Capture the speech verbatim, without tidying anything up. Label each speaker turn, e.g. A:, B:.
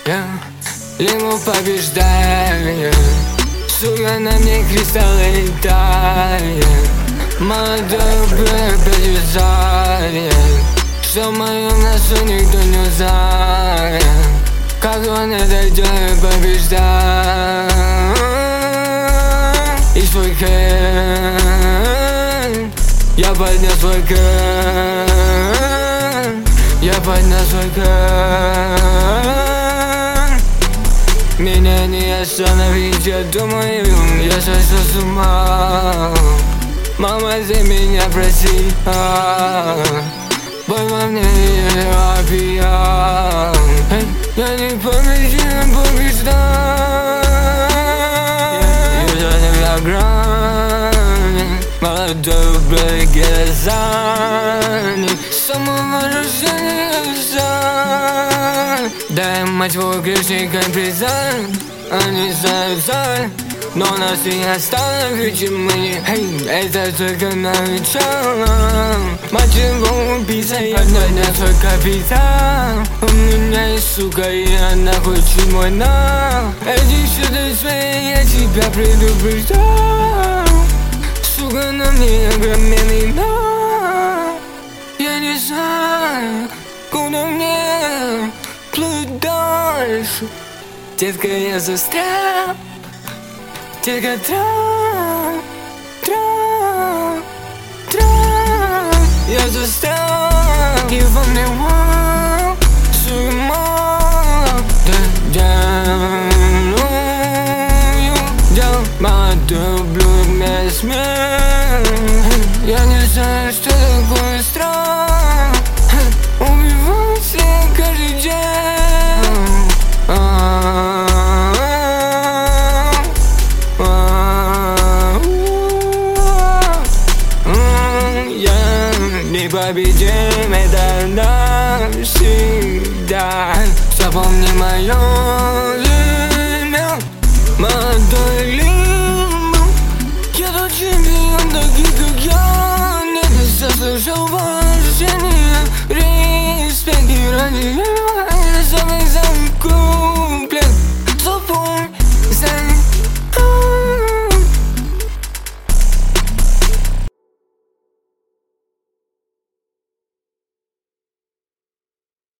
A: Я лиму побеждаю, сука, на мне кристаллы тает. Молодой побеждает, что в моем носу никто не узнает. Как он это делает, побеждает. И свой кэн, я поднял свой кэн, я поднял свой кэн. Меня не остановить, я думаю, я сошел с ума. Мама, за меня проси, бой во мне опиат. Я не побежден, я побеждаю. Я на грани, молодой благозаний, с самого рождения зай. Дай мать твою грешника призай, они знают зай. Но нас и остановить мы не, эй, это только начало. Мать его убийца, я поднял свой капитан. У меня есть сука, и она хочет мой нам. Эти счеты свои, я тебя предупреждал. Сука, на мне огроменный нам. Я не знаю, куда мне плыть дальше. Детка, я застрял. Детка, трав, трав, трав. Я застрял, и во мне вау, сума. Да, делаю, дел, молодой блюд, мне смерть. Я не знаю, что такое страх. Убивать всех каждый день. Победим это навсегда. Запомни мое имя, молодой лиму. Я тот чемпион, таких как я не заслужил уважения. Респект и ради.